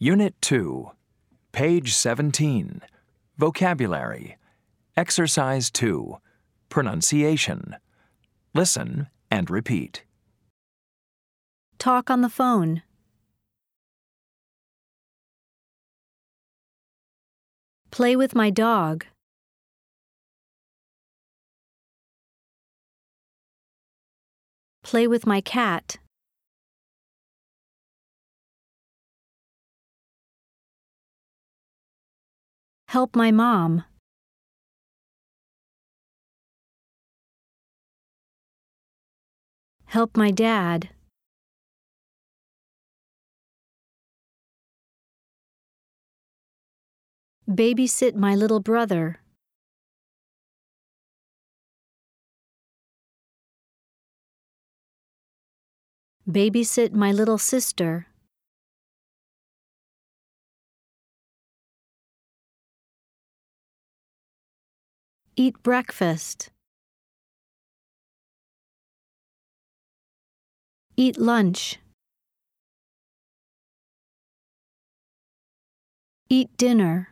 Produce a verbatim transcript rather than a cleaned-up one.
Unit two, page seventeen, Vocabulary, Exercise two, Pronunciation. Listen and repeat. Talk on the phone. Play with my dog. Play with my cat. Help my mom. Help my dad. Babysit my little brother. Babysit my little sister. Eat breakfast. Eat lunch. Eat dinner.